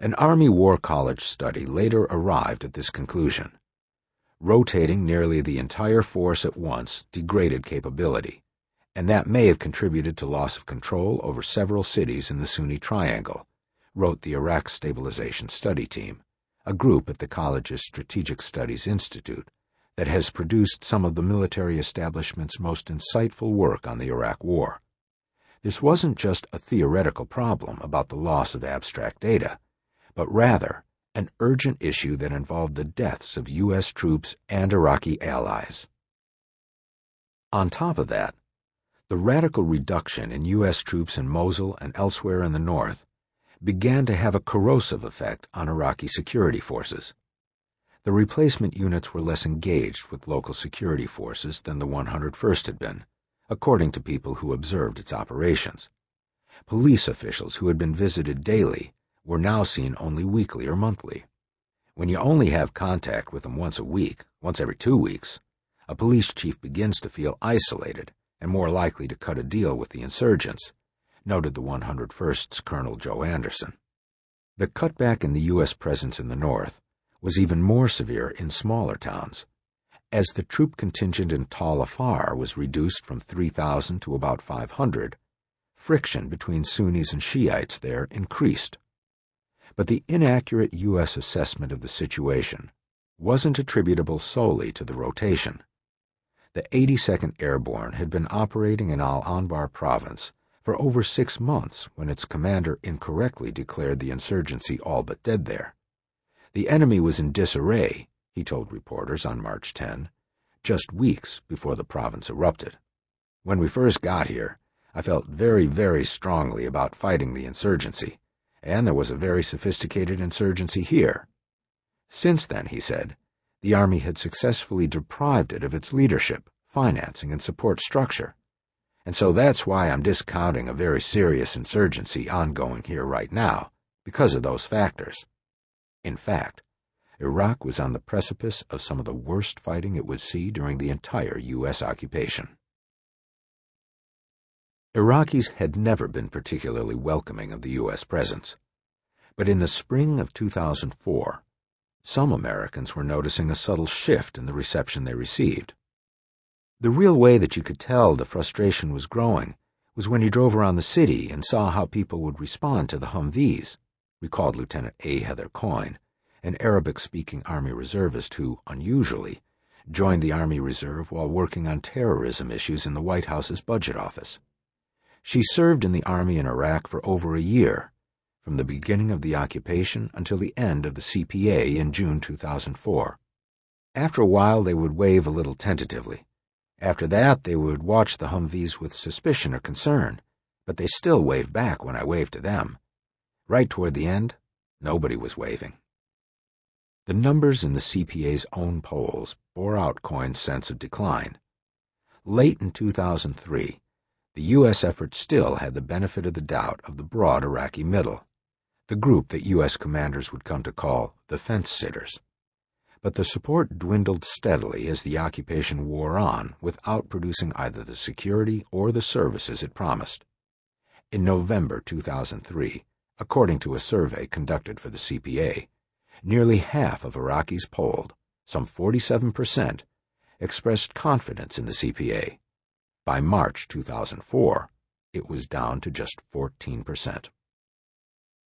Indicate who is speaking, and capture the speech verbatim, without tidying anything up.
Speaker 1: An Army War College study later arrived at this conclusion. Rotating nearly the entire force at once degraded capability, and that may have contributed to loss of control over several cities in the Sunni Triangle, wrote the Iraq Stabilization Study Team, a group at the college's Strategic Studies Institute that has produced some of the military establishment's most insightful work on the Iraq War. This wasn't just a theoretical problem about the loss of abstract data, but rather an urgent issue that involved the deaths of U S troops and Iraqi allies. On top of that, the radical reduction in U S troops in Mosul and elsewhere in the north began to have a corrosive effect on Iraqi security forces. The replacement units were less engaged with local security forces than the one hundred first had been, according to people who observed its operations. Police officials who had been visited daily were now seen only weekly or monthly. When you only have contact with them once a week, once every two weeks, a police chief begins to feel isolated and more likely to cut a deal with the insurgents, noted the one hundred first's Colonel Joe Anderson. The cutback in the U S presence in the north was even more severe in smaller towns. As the troop contingent in Tal Afar was reduced from three thousand to about five hundred, friction between Sunnis and Shiites there increased. But the inaccurate U S assessment of the situation wasn't attributable solely to the rotation. The eighty-second Airborne had been operating in Al-Anbar province for over six months when its commander incorrectly declared the insurgency all but dead there. The enemy was in disarray, he told reporters on March tenth, just weeks before the province erupted. When we first got here, I felt very, very strongly about fighting the insurgency, and there was a very sophisticated insurgency here. Since then, he said, the Army had successfully deprived it of its leadership, financing, and support structure. And so that's why I'm discounting a very serious insurgency ongoing here right now, because of those factors. In fact, Iraq was on the precipice of some of the worst fighting it would see during the entire U S occupation. Iraqis had never been particularly welcoming of the U S presence, but in the spring of two thousand four, some Americans were noticing a subtle shift in the reception they received. The real way that you could tell the frustration was growing was when you drove around the city and saw how people would respond to the Humvees, recalled Lieutenant A. Heather Coyne, an Arabic-speaking Army reservist who, unusually, joined the Army Reserve while working on terrorism issues in the White House's budget office. She served in the Army in Iraq for over a year, from the beginning of the occupation until the end of the C P A in June two thousand four. After a while, they would wave a little tentatively. After that, they would watch the Humvees with suspicion or concern, but they still waved back when I waved to them. Right toward the end, nobody was waving. The numbers in the C P A's own polls bore out Coyne's sense of decline. Late in two thousand three, the U S effort still had the benefit of the doubt of the broad Iraqi middle, the group that U S commanders would come to call the fence-sitters. But the support dwindled steadily as the occupation wore on without producing either the security or the services it promised. In November two thousand three, according to a survey conducted for the C P A, nearly half of Iraqis polled, some forty-seven percent, expressed confidence in the C P A. By March two thousand four, it was down to just fourteen percent.